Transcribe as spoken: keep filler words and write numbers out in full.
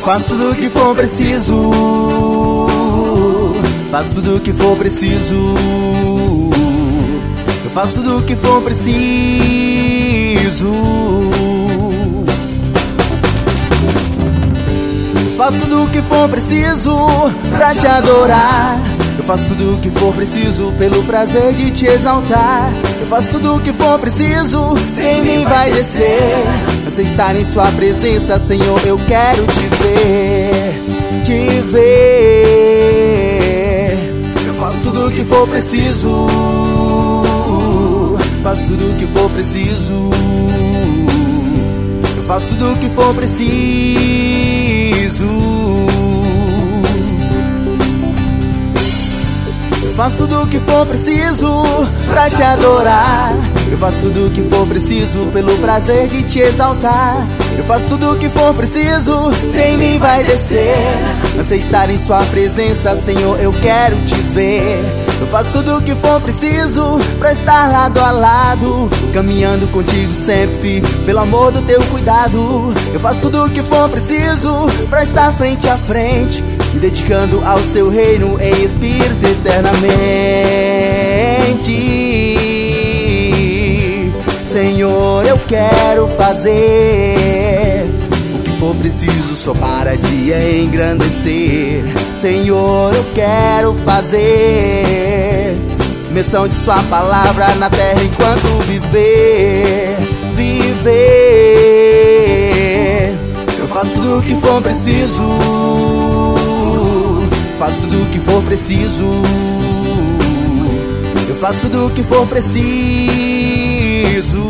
faço tudo o que for preciso, faço tudo o que for preciso, eu faço tudo o que for preciso. Eu faço tudo o que for preciso pra te adorar. Eu faço tudo o que for preciso pelo prazer de te exaltar. Eu faço tudo o que for preciso, sem mim vai descer. Você estar em sua presença, Senhor, eu quero te ver, te ver. Eu faço tudo o que for preciso, faço tudo o que for preciso, eu faço tudo o que for preciso. Eu faço tudo o que for preciso pra te adorar. Eu faço tudo o que for preciso pelo prazer de te exaltar. Eu faço tudo o que for preciso, sem mim vai descer. Você estar em sua presença, Senhor, eu quero te ver. Eu faço tudo o que for preciso pra estar lado a lado, caminhando contigo sempre, pelo amor do teu cuidado. Eu faço tudo o que for preciso pra estar frente a frente, me dedicando ao seu reino em espírito eternamente. Senhor, eu quero fazer o que for preciso só para te engrandecer. Senhor, eu quero fazer menção de sua palavra na terra enquanto viver, viver. Eu faço tudo o que for preciso, faço tudo o que for preciso, eu faço tudo o que for preciso.